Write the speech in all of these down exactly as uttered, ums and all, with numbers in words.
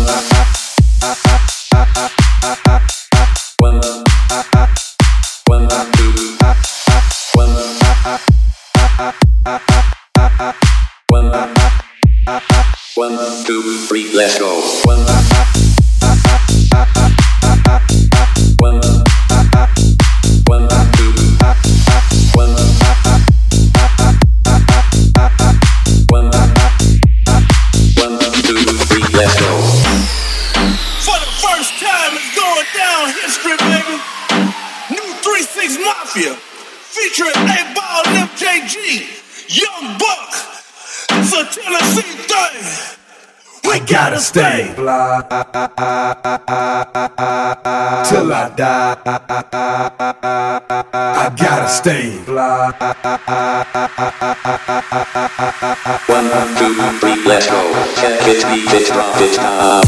One, two, three, let's go. One, one, one, two, one, one, one, two, three, let's go. For the first time, it's going down history, baby. New three six Mafia, featuring eight Ball and M J G, Young Buck. It's a Tennessee thing. We gotta stay fly till I die. I gotta stay fly. One, two, three, let's go. Check it, beat it, drop it, up.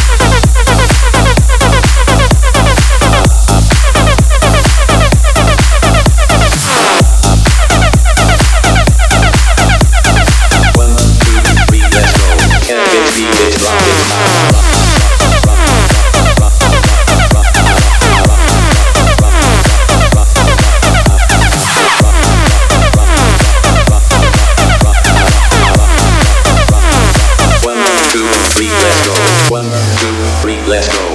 Let's go.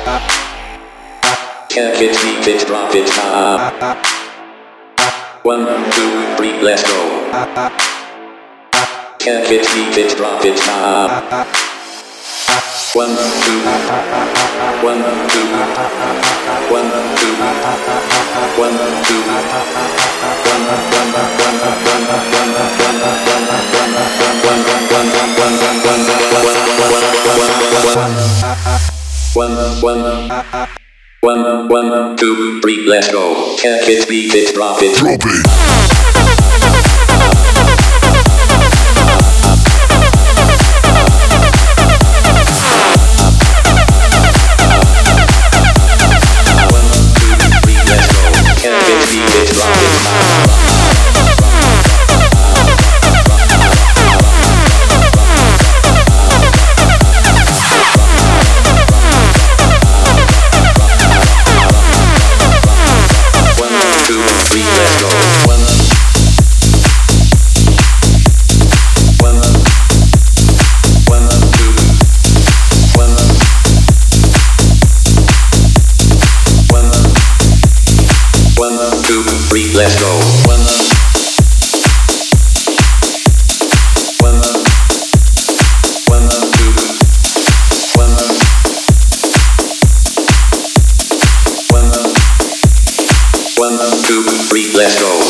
Check it, beat it, drop it, up. One, two, three, let's go. Check it, beat it, drop it, up. One, two, one, two, one, two, one, two, one, one, One, one, one, one, two, three, let's go. Check it, beat it, drop it. Drop it. Let's go. One, one, one, two, one, one, one, two, three, let's go.